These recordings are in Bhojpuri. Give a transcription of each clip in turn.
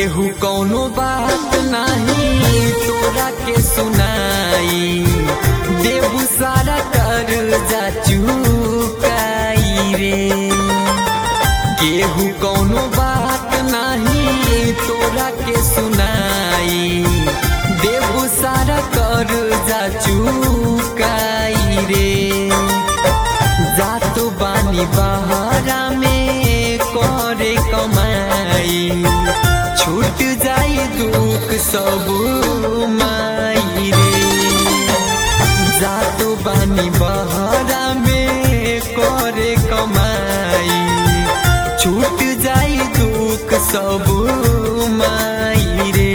केहू कौनो बात नहीं तोरा के सुनाई, देबू सारा कर्जा चुकाई रे। केहू कौनो बात नहीं तोरा के सुनाई, देबू सारा कर्जा चुकाई रे। जातो बानी बहरा में करे कमाई, छूट जाई दुख सब माई रे। जातो बानी बहरा में करे कमाई, छूट जाई दुख सब माई रे।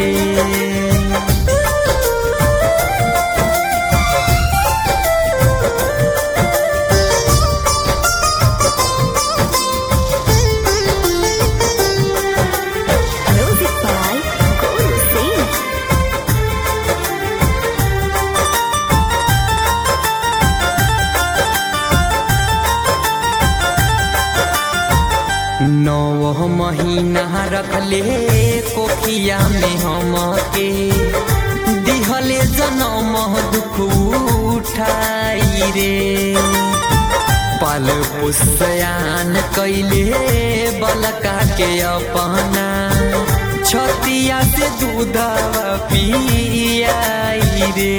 नौ महीना रखले कोखिया में हमके, दिहले जनम दुख उठाई रे। पल पुसयान कैले बलका के अपना, छतिया से दूधवा पियाई रे।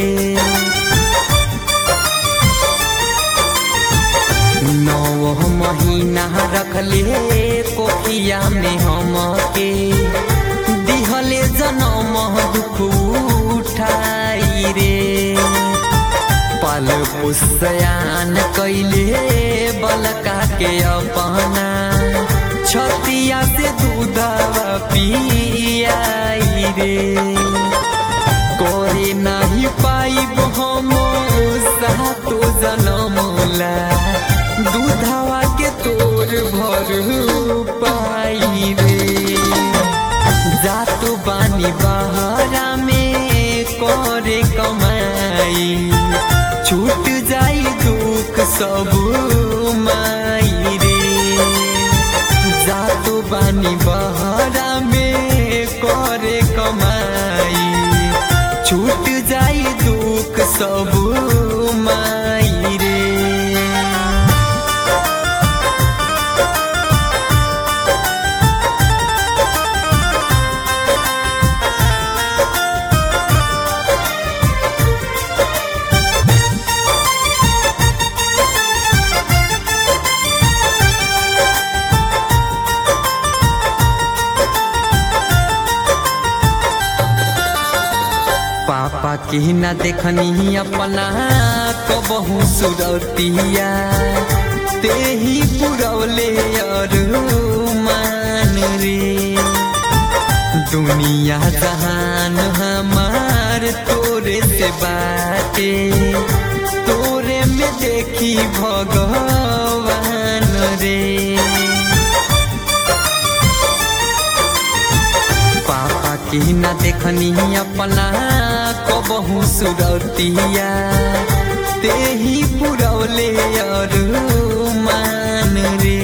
नौ महीना रखले कोखिया में हमके, दिहले जनम दुख उठाई रे। पल पुसयान कैले बलका के अपना, छतिया से दूधवा पियाई रे। करे नहीं पाइब हम सातो जनमला, दूधवा के तोर भर पाई रे। जातो बानी बहरा में करे कमाई, छूट जाई दुख सब माई रे। जातो बानी बहरा में करे कमाई, छूट जाई दुख सब माई रे। पापा की न देखनी अपना कबहू सुरतिया, ते ही पुरौले अरमान रे। दुनिया जहान हमार तोरे से बाटे, तोरे में देखी भगवान रे। पापा की न देखनी अपना कबहू सुरतिया, ते ही पुरौले अरमान रे।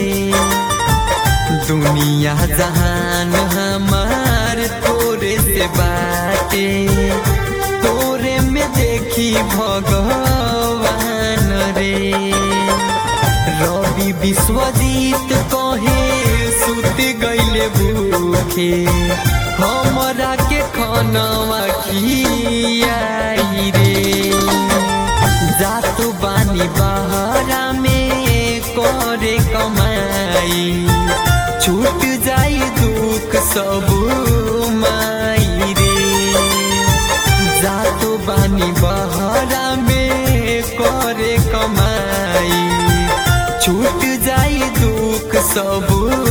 दुनिया जहान हमार तोरे से बाटे, तोरे में देखी भगवान रे। रवि विश्वजीत कहे सुत गईले भूखे, हमरा के खानवा खियाई रे। जातो बानी बहरा में करे कमाई, छूट जाई दुख सब माई रे। जातो बानी बहरा में करे कमाई, छूट जाई दुख सब